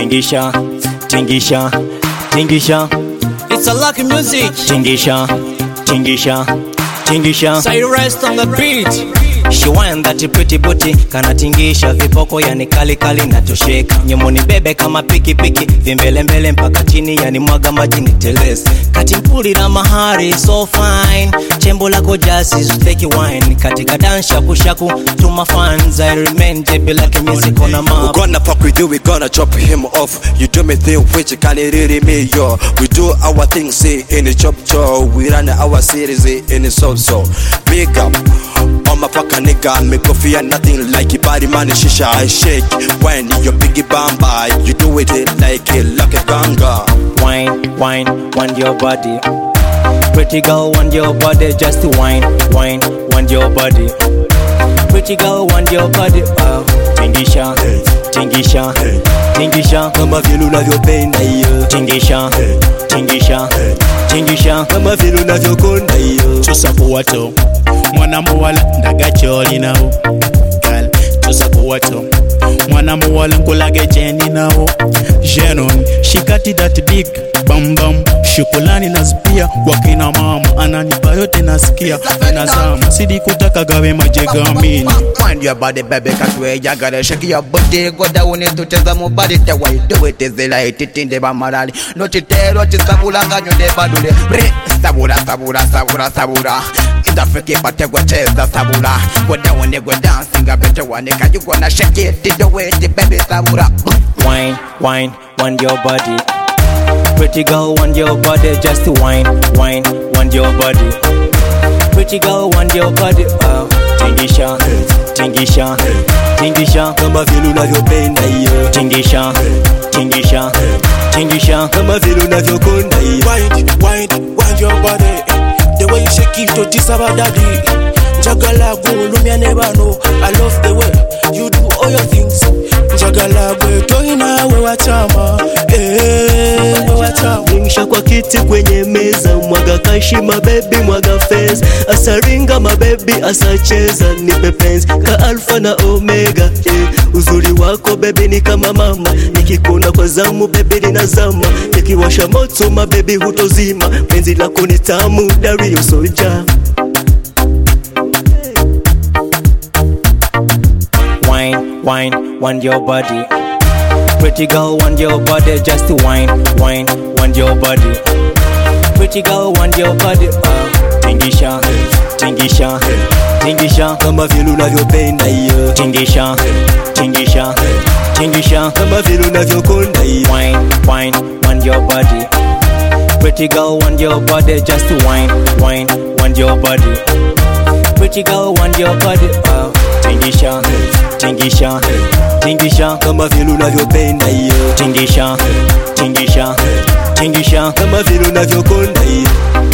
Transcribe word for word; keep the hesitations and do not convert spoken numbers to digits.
Tingisha, tingisha, tingisha. It's a lucky music. Tingisha, tingisha, tingisha. Say rest on the beat. She want that pretty booty, kana tingisha vipoko yani kali kali na tosheka. Nyumoni bebe kama piki piki, vimbele mbele mpaka chini yani mwaga maji niteleze. Katimpuli na mahari so fine, chembo lako jazz fake wine. Katika dance shaku shaku to my fans, I remain debi like music on a map. We gonna fuck with you, we gonna chop him off. You do me thing which can't really me yo. We do our thing say in the chop chop. We run our series in the so so. Big up on my fucking nigga, me go fear nothing like your body man shisha I shake. When you piggy bamba, you do it like a lucky ganga. Wine, wine, want your body. Pretty girl, want your body, just wine, wine, want your body. Pretty girl, want your body, oh. Tingisha, tingisha, tingisha. Kama vile unavyopenda hiyo. Tingisha, tingisha, tingisha. Kama vile unavyokonda hiyo. Chusa kuwato, mwana muwala ndagacholi nao. Gal, chusa kuwato, mwana muwala nkulage jeni nao. Jenon, she got it that big bam bam. Shukulani nazipia wakina mama, ananipa yote nasikia. Nazama, sidi kutaka gawe majega mini. Find your body baby, cause we ya gotta shake your body. Go down into cheza mo body, the way do it is the light, it in the bamarali. No chite, no chisabula, ganyo de badule. Bre, sabura, sabura, sabura, sabura. Ita fake pate go cheza sabura. Go down, go dancing, a better one, cause you gonna shake it, the way the baby sabura. Wine, wine, want your body. Pretty girl, want your body, just wine, wine, want your body. Pretty girl, want your body, oh. Tingisha, tingisha, tingisha. Kama vile unavyopenda hiyo. Tingisha, tingisha, tingisha. Kama vile unavyokonda hiyo. Wine, wine, want your body. The way you shake it, to tisaba daddy. Jagala go, lumia never know. I love the way you do all your things. Jagala go, toina we wachama. Eh, we wachama. Ningisha kwa kiti kwenye meza, mwaga kashi mabebi mwaga fez. Asaringa mabebi asacheza, nipe penzi ka alfa na omega. Eh, uzuri wako baby ni kama mama, nikikuna kwa zamu baby ninazama. Nikiwasha moto mabebi hutozima, penzi lako ni tamu Dario Soja. Wine, wine, want your body. Pretty girl, want your body, just wine, wine, want your body. Pretty girl, want your body, oh. Tingisha, tingisha, tingisha. Kama vile unavyopenda hiyo. Tingisha, tingisha, tingisha. Kama vile unavyokonda hiyo. Wine, wine, want your body. Pretty girl, want your body, just wine, wine, want your body. Pretty girl, want your body, oh. Tingisha, tingisha, tingisha. Kama vile unavyopenda hiyo. Tingisha, tingisha, tingisha. Kama vile unavyokonda hiyo.